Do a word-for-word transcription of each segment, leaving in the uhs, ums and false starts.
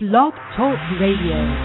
Blog Talk Radio.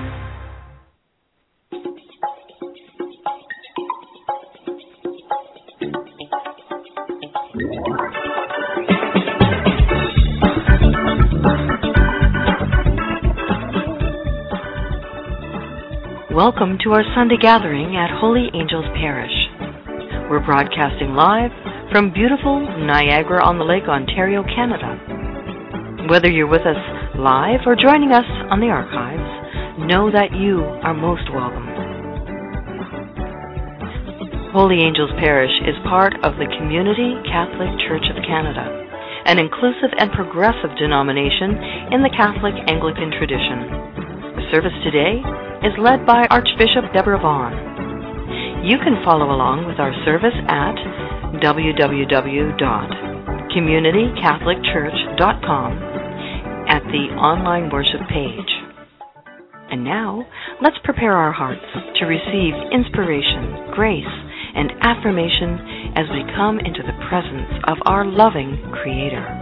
Welcome to our Sunday gathering at Holy Angels Parish. We're broadcasting live from beautiful Niagara-on-the-Lake, Ontario, Canada. Whether you're with us live or joining us on the archives, know that you are most welcome. Holy Angels Parish is part of the Community Catholic Church of Canada, an inclusive and progressive denomination in the Catholic Anglican tradition. The service today is led by Archbishop Deborah Vaughan. You can follow along with our service at w w w dot community catholic church dot com at the online worship page. And now, let's prepare our hearts to receive inspiration, grace, and affirmation as we come into the presence of our loving Creator.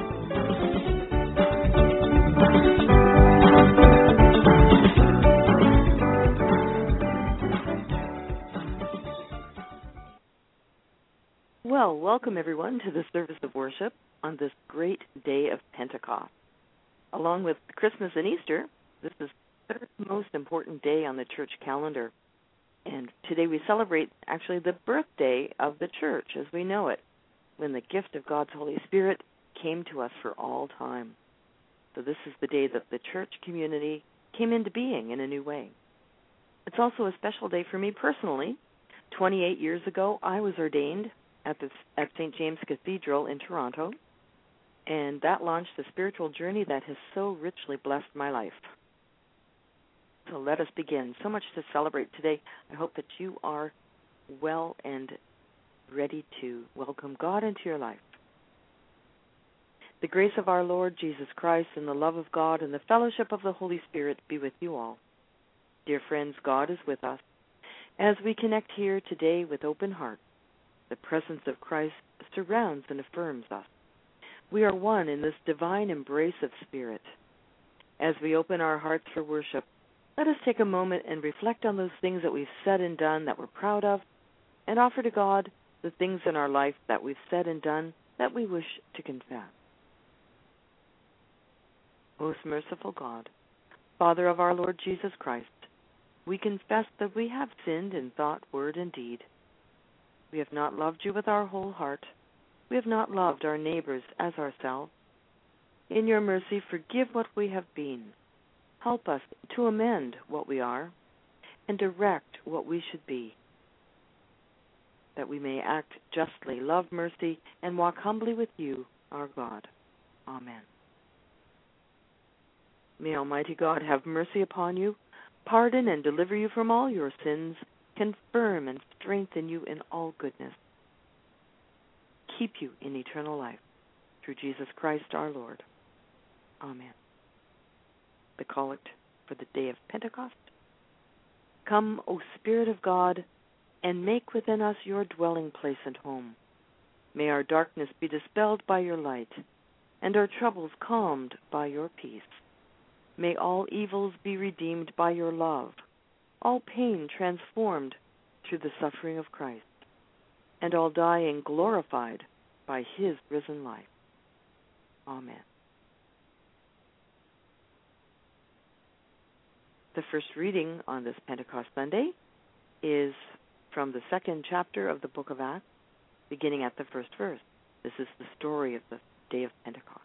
Well, welcome everyone to the service of worship on this great day of Pentecost. Along with Christmas and Easter, this is the third most important day on the church calendar. And today we celebrate actually the birthday of the church as we know it, when the gift of God's Holy Spirit came to us for all time. So this is the day that the church community came into being in a new way. It's also a special day for me personally. twenty-eight years ago, I was ordained at the at Saint James Cathedral in Toronto, and that launched a spiritual journey that has so richly blessed my life. So let us begin. So much to celebrate today. I hope that you are well and ready to welcome God into your life. The grace of our Lord Jesus Christ and the love of God and the fellowship of the Holy Spirit be with you all. Dear friends, God is with us. As we connect here today with open hearts, the presence of Christ surrounds and affirms us. We are one in this divine embrace of Spirit. As we open our hearts for worship, let us take a moment and reflect on those things that we've said and done that we're proud of, and offer to God the things in our life that we've said and done that we wish to confess. Most merciful God, Father of our Lord Jesus Christ, we confess that we have sinned in thought, word, and deed. We have not loved you with our whole heart. We have not loved our neighbors as ourselves. In your mercy, forgive what we have been. Help us to amend what we are and direct what we should be, that we may act justly, love mercy, and walk humbly with you, our God. Amen. May Almighty God have mercy upon you, pardon and deliver you from all your sins, confirm and strengthen you in all goodness, keep you in eternal life, through Jesus Christ our Lord. Amen. The collect for the day of Pentecost. Come, O Spirit of God, and make within us your dwelling place and home. May our darkness be dispelled by your light, and our troubles calmed by your peace. May all evils be redeemed by your love, all pain transformed through the suffering of Christ, and all dying glorified by his risen life. Amen. The first reading on this Pentecost Sunday is from the second chapter of the book of Acts, beginning at the first verse. This is the story of the day of Pentecost.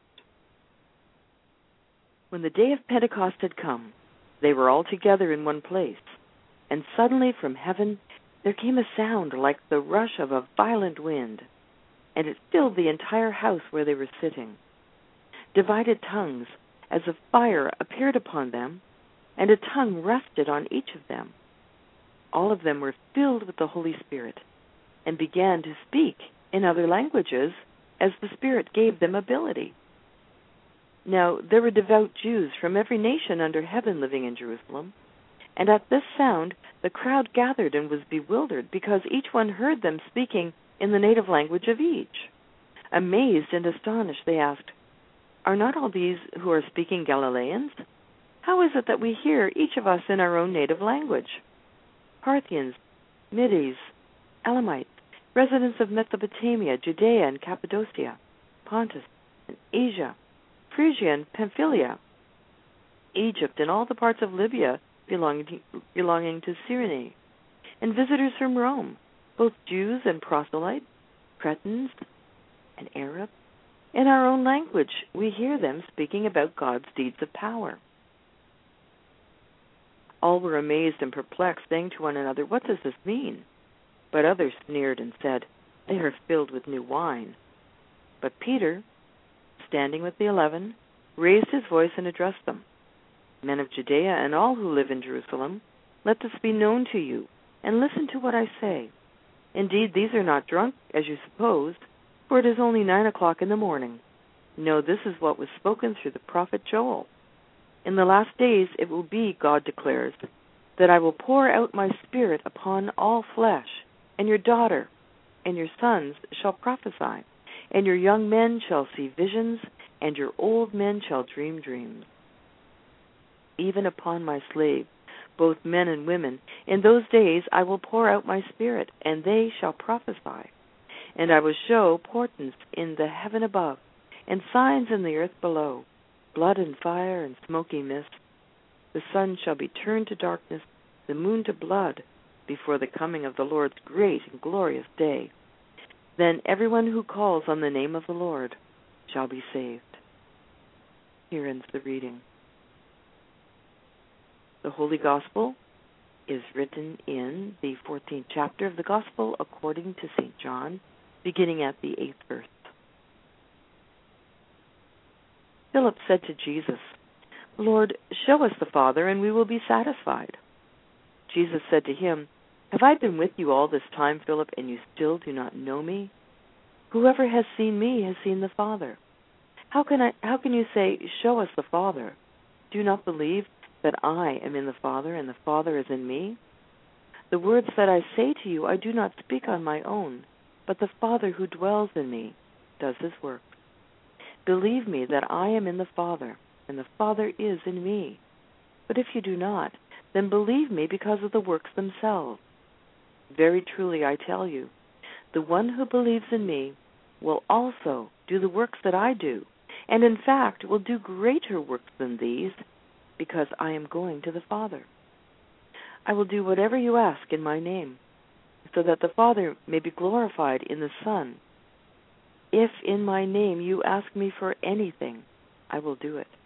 When the day of Pentecost had come, they were all together in one place. And suddenly from heaven there came a sound like the rush of a violent wind, and it filled the entire house where they were sitting. Divided tongues as of fire appeared upon them, and a tongue rested on each of them. All of them were filled with the Holy Spirit, and began to speak in other languages as the Spirit gave them ability. Now there were devout Jews from every nation under heaven living in Jerusalem. And at this sound, the crowd gathered and was bewildered, because each one heard them speaking in the native language of each. Amazed and astonished, they asked, "Are not all these who are speaking Galileans? How is it that we hear, each of us, in our own native language? Parthians, Medes, Elamites, residents of Mesopotamia, Judea and Cappadocia, Pontus and Asia, Phrygia and Pamphylia, Egypt and all the parts of Libya belonging to, belonging to Cyrene, and visitors from Rome, both Jews and proselytes, Cretans and Arabs. In our own language, we hear them speaking about God's deeds of power. All were amazed and perplexed, saying to one another, "What does this mean?" But others sneered and said, "They are filled with new wine." But Peter, standing with the eleven, raised his voice and addressed them. "Men of Judea and all who live in Jerusalem, let this be known to you, and listen to what I say. Indeed, these are not drunk, as you supposed, for it is only nine o'clock in the morning. No, this is what was spoken through the prophet Joel. In the last days it will be, God declares, that I will pour out my Spirit upon all flesh, and your daughter and your sons shall prophesy, and your young men shall see visions, and your old men shall dream dreams. Even upon my slaves, both men and women, in those days I will pour out my Spirit, and they shall prophesy. And I will show portents in the heaven above, and signs in the earth below, blood and fire and smoky mist. The sun shall be turned to darkness, the moon to blood, before the coming of the Lord's great and glorious day. Then everyone who calls on the name of the Lord shall be saved." Here ends the reading. The Holy Gospel is written in the fourteenth chapter of the Gospel according to Saint John, beginning at the eighth verse. Philip said to Jesus, "Lord, show us the Father, and we will be satisfied." Jesus said to him, "Have I been with you all this time, Philip, and you still do not know me? Whoever has seen me has seen the Father. How can I, how can you say, 'Show us the Father'? Do you not believe that I am in the Father, and the Father is in me? The words that I say to you I do not speak on my own, but the Father who dwells in me does his work. Believe me that I am in the Father, and the Father is in me. But if you do not, then believe me because of the works themselves. Very truly I tell you, the one who believes in me will also do the works that I do, and in fact will do greater works than these, because I am going to the Father. I will do whatever you ask in my name, so that the Father may be glorified in the Son. If in my name you ask me for anything, I will do it.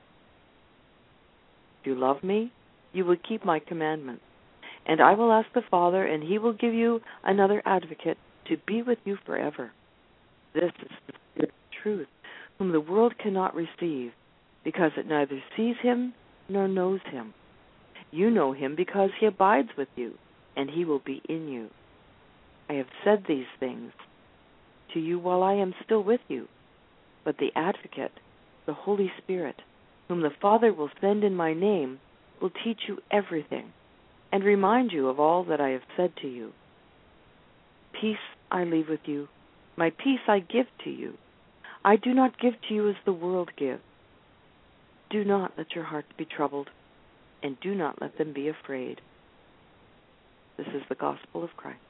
If you love me, you will keep my commandments, and I will ask the Father, and he will give you another advocate to be with you forever. This is the Spirit of truth, whom the world cannot receive, because it neither sees him nor knows him. You know him because he abides with you, and he will be in you. I have said these things to you while I am still with you, but the Advocate, the Holy Spirit, whom the Father will send in my name, will teach you everything, and remind you of all that I have said to you. Peace I leave with you, my peace I give to you. I do not give to you as the world gives. Do not let your hearts be troubled, and do not let them be afraid." This is the Gospel of Christ.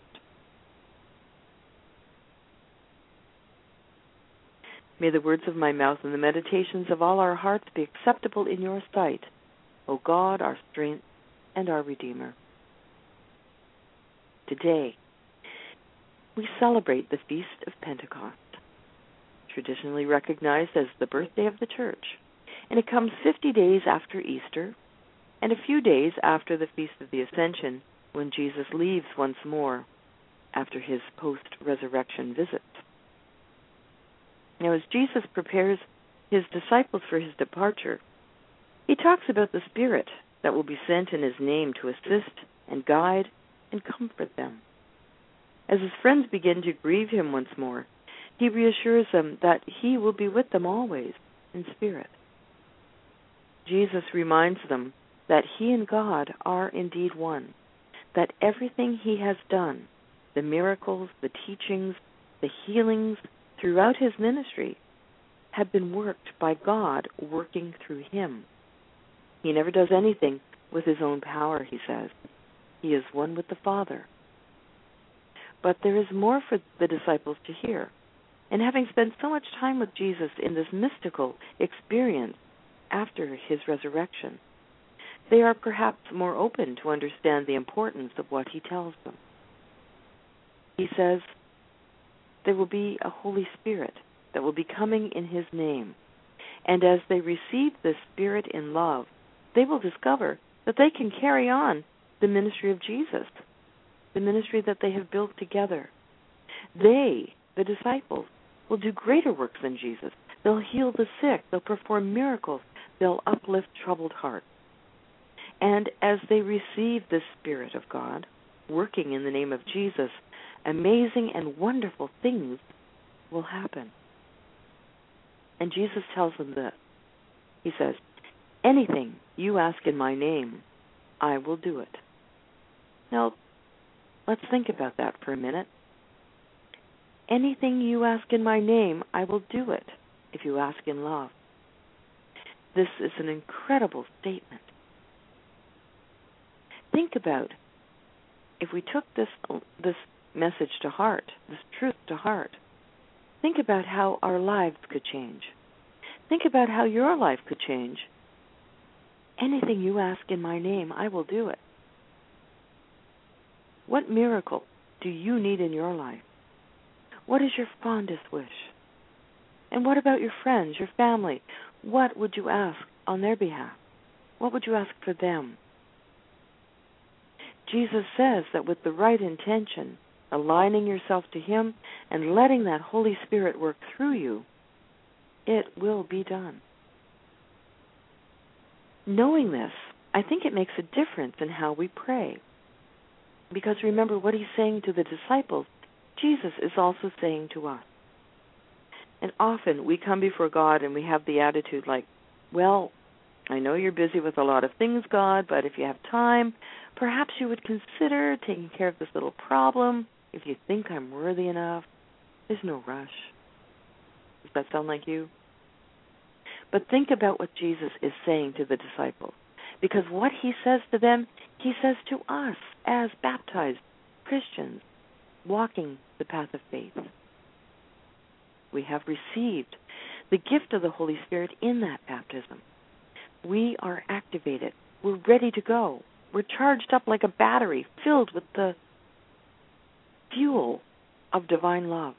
May the words of my mouth and the meditations of all our hearts be acceptable in your sight, O God, our strength and our Redeemer. Today, we celebrate the Feast of Pentecost, traditionally recognized as the birthday of the Church, and it comes fifty days after Easter and a few days after the Feast of the Ascension, when Jesus leaves once more after his post-resurrection visit. Now, as Jesus prepares his disciples for his departure, he talks about the Spirit that will be sent in his name to assist and guide and comfort them. As his friends begin to grieve him once more, he reassures them that he will be with them always in spirit. Jesus reminds them that he and God are indeed one, that everything he has done, the miracles, the teachings, the healings throughout his ministry, have been worked by God working through him. He never does anything with his own power, he says. He is one with the Father. But there is more for the disciples to hear. And having spent so much time with Jesus in this mystical experience after his resurrection, they are perhaps more open to understand the importance of what he tells them. He says there will be a Holy Spirit that will be coming in his name. And as they receive this Spirit in love, they will discover that they can carry on the ministry of Jesus, the ministry that they have built together. They, the disciples, will do greater works than Jesus. They'll heal the sick. They'll perform miracles. They'll uplift troubled hearts. And as they receive the Spirit of God, working in the name of Jesus, amazing and wonderful things will happen. And Jesus tells them this. He says, anything you ask in my name, I will do it. Now, let's think about that for a minute. Anything you ask in my name, I will do it, if you ask in love. This is an incredible statement. Think about if we took this this message to heart, this truth to heart. Think about how our lives could change. Think about how your life could change. Anything you ask in my name, I will do it. What miracle do you need in your life? What is your fondest wish? And what about your friends, your family? What would you ask on their behalf? What would you ask for them? Jesus says that with the right intention, aligning yourself to him and letting that Holy Spirit work through you, it will be done. Knowing this, I think it makes a difference in how we pray. Because remember what he's saying to the disciples, Jesus is also saying to us. And often we come before God and we have the attitude like, well, I know you're busy with a lot of things, God, but if you have time, perhaps you would consider taking care of this little problem. If you think I'm worthy enough, there's no rush. Does that sound like you? But think about what Jesus is saying to the disciples. Because what he says to them, he says to us as baptized Christians walking the path of faith. We have received the gift of the Holy Spirit in that baptism. We are activated. We're ready to go. We're charged up like a battery filled with the fuel of divine love.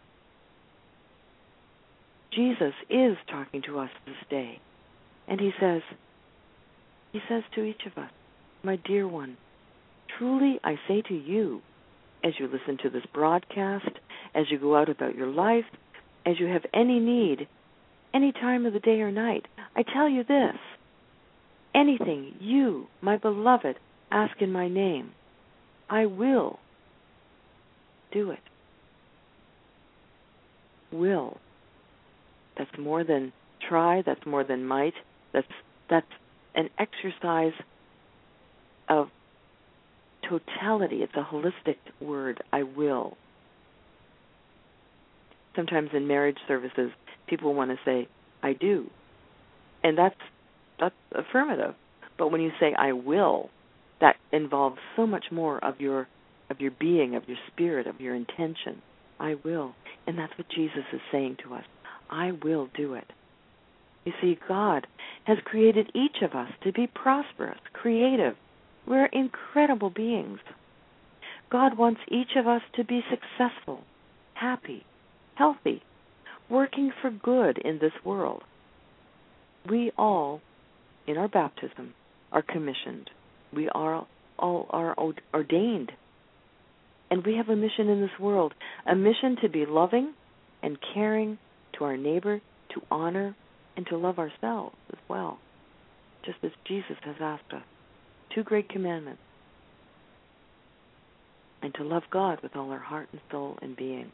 Jesus is talking to us this day. And he says, he says to each of us, my dear one, truly I say to you, as you listen to this broadcast, as you go out about your life, as you have any need, any time of the day or night, I tell you this, anything you, my beloved, ask in my name, I will do it. Will. That's more than try, that's more than might, that's that's an exercise of totality. It's a holistic word, I will. Sometimes in marriage services, people want to say, I do. And that's that's affirmative. But when you say I will, that involves so much more of your of your being, of your spirit, of your intention. I will. And that's what Jesus is saying to us. I will do it. You see, God has created each of us to be prosperous, creative. We're incredible beings. God wants each of us to be successful, happy, healthy, working for good in this world. We all, in our baptism, are commissioned. We are all are ordained. And we have a mission in this world, a mission to be loving and caring to our neighbor, to honor, and to love ourselves as well, just as Jesus has asked us. Two great commandments. And to love God with all our heart and soul and being.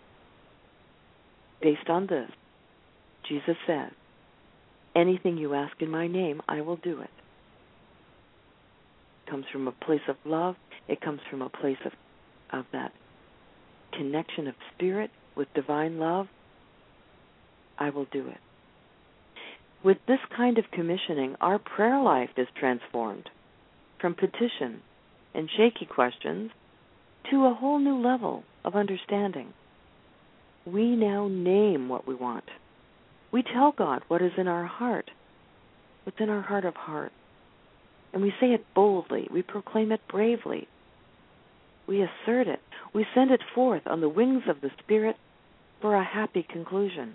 Based on this, Jesus says, anything you ask in my name, I will do it. It comes from a place of love. It comes from a place of, of that connection of spirit with divine love. I will do it. With this kind of commissioning, our prayer life is transformed from petition and shaky questions to a whole new level of understanding. We now name what we want. We tell God what is in our heart, what's in our heart of hearts. And we say it boldly. We proclaim it bravely. We assert it. We send it forth on the wings of the Spirit for a happy conclusion.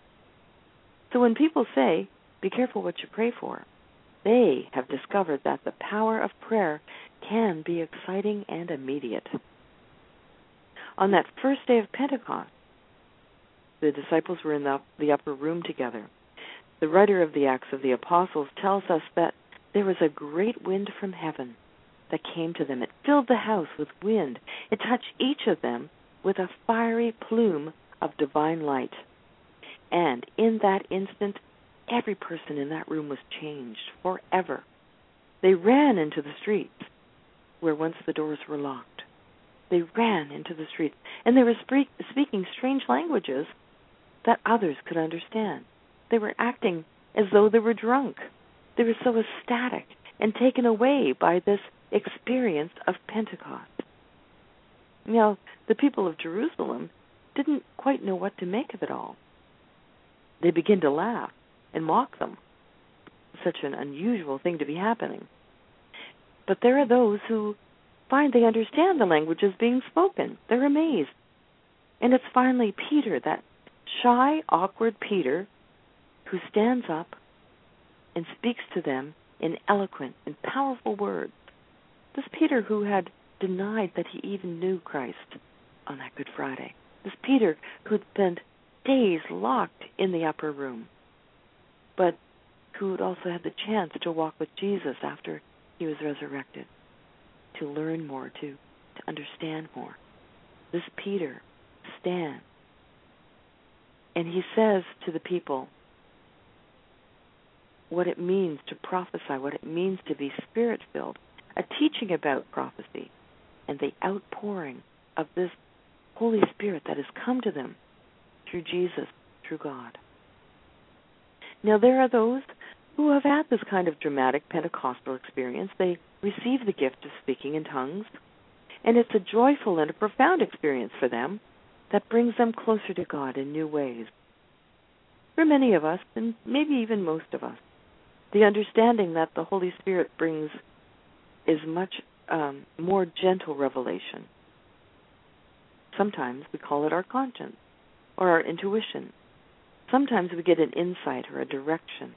So when people say, be careful what you pray for, they have discovered that the power of prayer can be exciting and immediate. On that first day of Pentecost, the disciples were in the, the upper room together. The writer of the Acts of the Apostles tells us that there was a great wind from heaven that came to them. It filled the house with wind. It touched each of them with a fiery plume of divine light. And in that instant, every person in that room was changed forever. They ran into the streets where once the doors were locked. They ran into the streets, and they were speak, speaking strange languages that others could understand. They were acting as though they were drunk. They were so ecstatic and taken away by this experience of Pentecost. Now, the people of Jerusalem didn't quite know what to make of it all. They began to laugh and mock them. Such an unusual thing to be happening. But there are those who find they understand the languages being spoken. They're amazed. And it's finally Peter, that shy, awkward Peter, who stands up and speaks to them in eloquent and powerful words. This Peter who had denied that he even knew Christ on that Good Friday. This Peter who had spent days locked in the upper room, but who had also had the chance to walk with Jesus after he was resurrected, to learn more, to, to understand more. This Peter stands, and he says to the people what it means to prophesy, what it means to be Spirit-filled, a teaching about prophecy, and the outpouring of this Holy Spirit that has come to them through Jesus, through God. Now, there are those who have had this kind of dramatic Pentecostal experience. They receive the gift of speaking in tongues, and it's a joyful and a profound experience for them that brings them closer to God in new ways. For many of us, and maybe even most of us, the understanding that the Holy Spirit brings is much um, more gentle revelation. Sometimes we call it our conscience or our intuition. Sometimes we get an insight or a direction.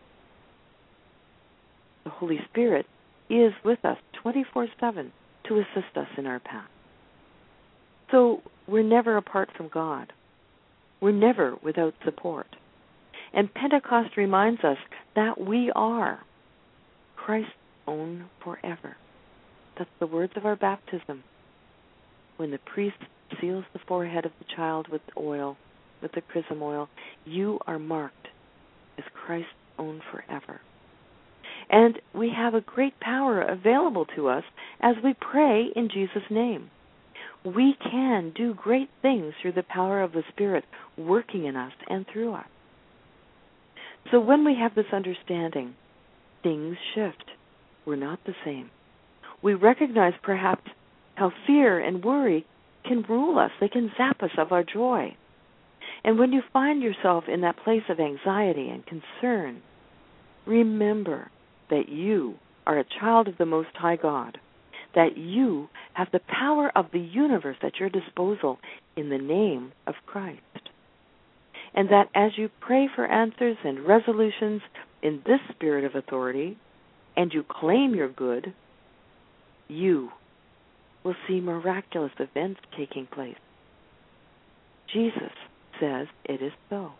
The Holy Spirit is with us twenty-four seven to assist us in our path. So we're never apart from God. We're never without support. And Pentecost reminds us that we are Christ's own forever. That's the words of our baptism. When the priest seals the forehead of the child with oil, with the chrism oil, you are marked as Christ's own forever. And we have a great power available to us as we pray in Jesus' name. We can do great things through the power of the Spirit working in us and through us. So when we have this understanding, things shift. We're not the same. We recognize perhaps how fear and worry can rule us. They can zap us of our joy. And when you find yourself in that place of anxiety and concern, remember that you are a child of the Most High God, that you have the power of the universe at your disposal in the name of Christ. And that as you pray for answers and resolutions in this spirit of authority, and you claim your good, you will see miraculous events taking place. Jesus says it is so.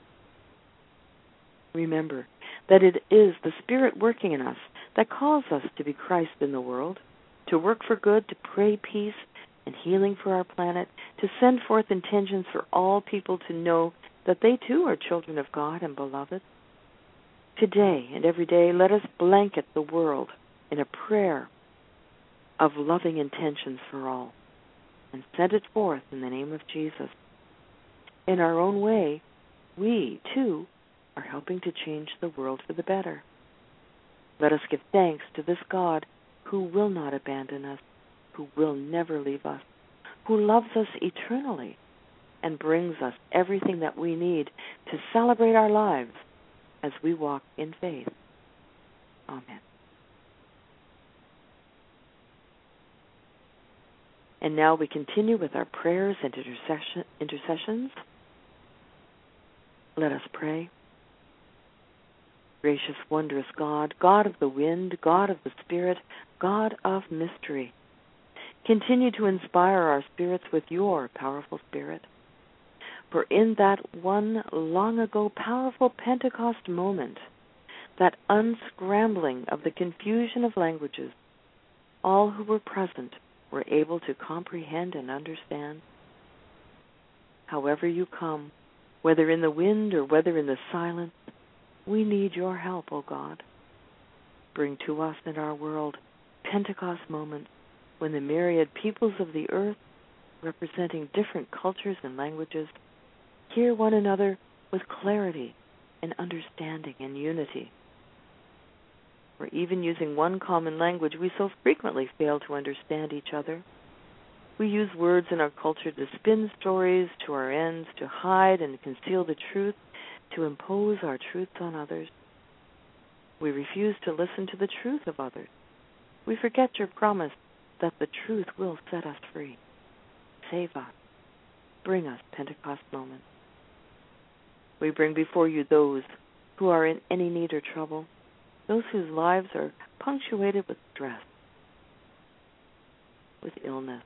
Remember that it is the Spirit working in us that calls us to be Christ in the world, to work for good, to pray peace and healing for our planet, to send forth intentions for all people to know that they too are children of God and beloved. Today and every day, let us blanket the world in a prayer of loving intentions for all and send it forth in the name of Jesus. In our own way, we too are helping to change the world for the better. Let us give thanks to this God who will not abandon us, who will never leave us, who loves us eternally and brings us everything that we need to celebrate our lives as we walk in faith. Amen. And now we continue with our prayers and intercession, intercessions. Let us pray. Gracious, wondrous God, God of the wind, God of the Spirit, God of mystery, continue to inspire our spirits with your powerful Spirit. For in that one long ago powerful Pentecost moment, that unscrambling of the confusion of languages, all who were present were able to comprehend and understand. However you come, whether in the wind or whether in the silence, we need your help, O God. Bring to us and our world Pentecost moments when the myriad peoples of the earth, representing different cultures and languages, hear one another with clarity and understanding and unity. For even using one common language, we so frequently fail to understand each other. We use words in our culture to spin stories to our ends, to hide and conceal the truth, to impose our truths on others. We refuse to listen to the truth of others. We forget your promise that the truth will set us free. Save us. Bring us Pentecost moments. We bring before you those who are in any need or trouble, those whose lives are punctuated with stress, with illness,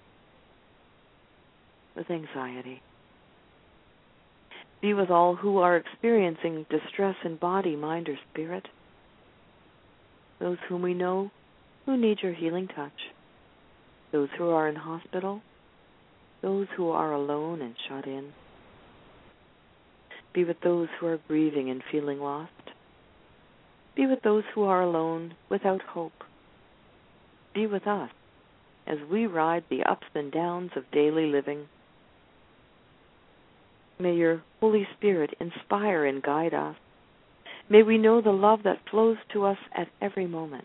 with anxiety. Be with all who are experiencing distress in body, mind, or spirit, those whom we know who need your healing touch, those who are in hospital, those who are alone and shut in. Be with those who are grieving and feeling lost. Be with those who are alone, without hope. Be with us as we ride the ups and downs of daily living. May your Holy Spirit inspire and guide us. May we know the love that flows to us at every moment.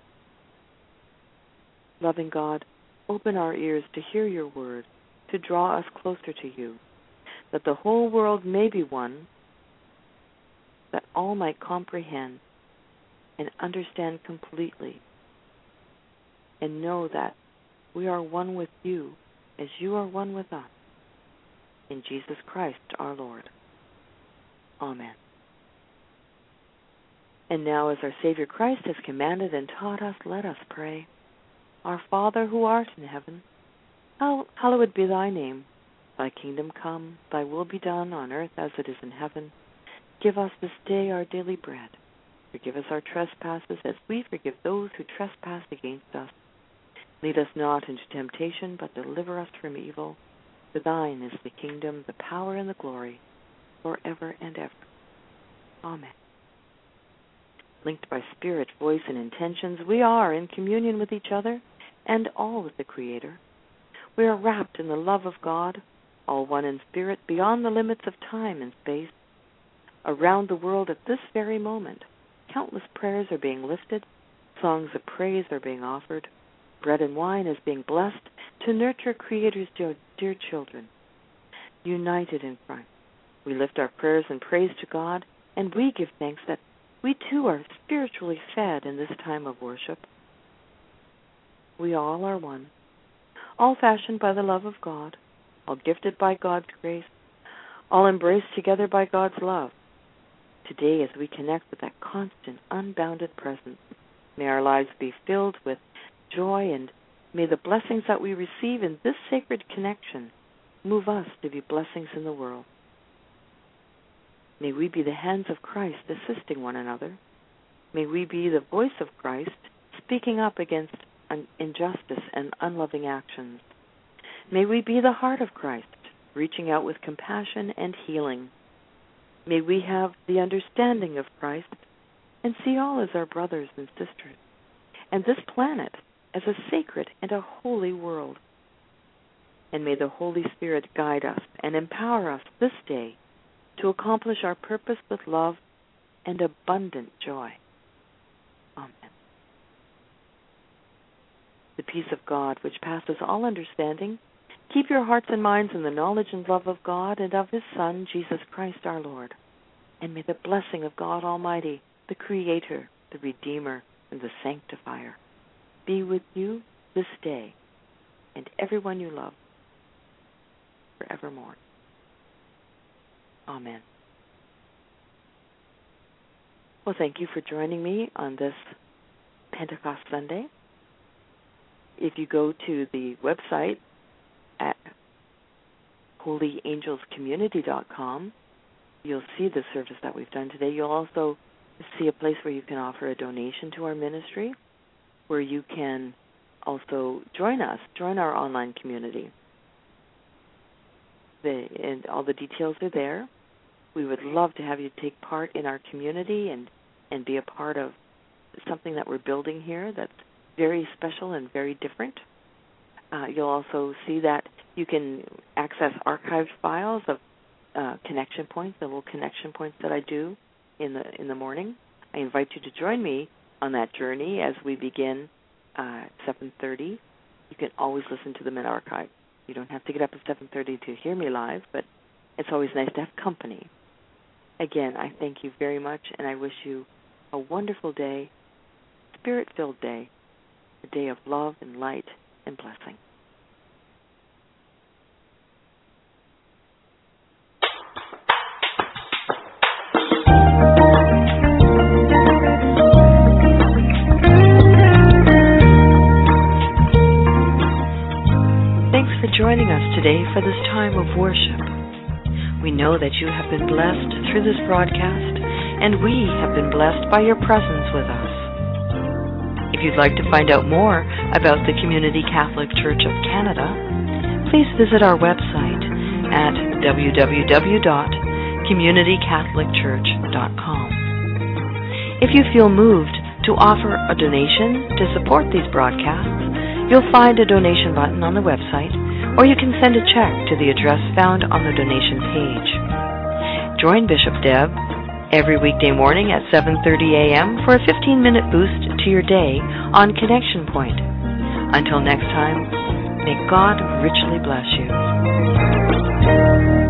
Loving God, open our ears to hear your word, to draw us closer to you, that the whole world may be one, that all might comprehend and understand completely, and know that we are one with you as you are one with us. In Jesus Christ our Lord. Amen. And now, as our Savior Christ has commanded and taught us, let us pray. Our Father who art in heaven, hallowed be thy name. Thy kingdom come, thy will be done on earth as it is in heaven. Give us this day our daily bread. Forgive us our trespasses as we forgive those who trespass against us. Lead us not into temptation, but deliver us from evil. For thine is the kingdom, the power, and the glory, forever and ever. Amen. Linked by spirit, voice, and intentions, we are in communion with each other and all with the Creator. We are wrapped in the love of God, all one in spirit, beyond the limits of time and space. Around the world at this very moment, countless prayers are being lifted, songs of praise are being offered, bread and wine is being blessed to nurture Creator's dear children. United in Christ, we lift our prayers and praise to God, and we give thanks that we too are spiritually fed in this time of worship. We all are one, all fashioned by the love of God, all gifted by God's grace, all embraced together by God's love. Today, as we connect with that constant, unbounded presence, may our lives be filled with joy, and may the blessings that we receive in this sacred connection move us to be blessings in the world. May we be the hands of Christ assisting one another. May we be the voice of Christ speaking up against injustice and unloving actions. May we be the heart of Christ, reaching out with compassion and healing. May we have the understanding of Christ and see all as our brothers and sisters, and this planet as a sacred and a holy world. And may the Holy Spirit guide us and empower us this day to accomplish our purpose with love and abundant joy. Amen. The peace of God, which passes all understanding, keep your hearts and minds in the knowledge and love of God and of His Son, Jesus Christ our Lord. And may the blessing of God Almighty, the Creator, the Redeemer, and the Sanctifier, be with you this day and everyone you love forevermore. Amen. Well, thank you for joining me on this Pentecost Sunday. If you go to the website at holy angels community dot com, you'll see the service that we've done today. You'll also see a place where you can offer a donation to our ministry, where you can also join us, join our online community. The, and all the details are there. We would love to have you take part in our community and, and be a part of something that we're building here that's very special and very different. Uh, you'll also see that you can access archived files of uh, connection points, the little connection points that I do in the in the morning. I invite you to join me on that journey as we begin uh, at seven thirty. You can always listen to them in archive. You don't have to get up at seven thirty to hear me live, but it's always nice to have company. Again, I thank you very much, and I wish you a wonderful day, spirit-filled day, a day of love and light and blessing. Thanks for joining us today for this time of worship. We know that you have been blessed through this broadcast, and we have been blessed by your presence with us. If you'd like to find out more about the Community Catholic Church of Canada, please visit our website at w w w dot community catholic church dot com. If you feel moved to offer a donation to support these broadcasts, you'll find a donation button on the website, or you can send a check to the address found on the donation page. Join Bishop Deb every weekday morning at seven thirty a.m. for a fifteen-minute boost to your day on Connection Point. Until next time, may God richly bless you.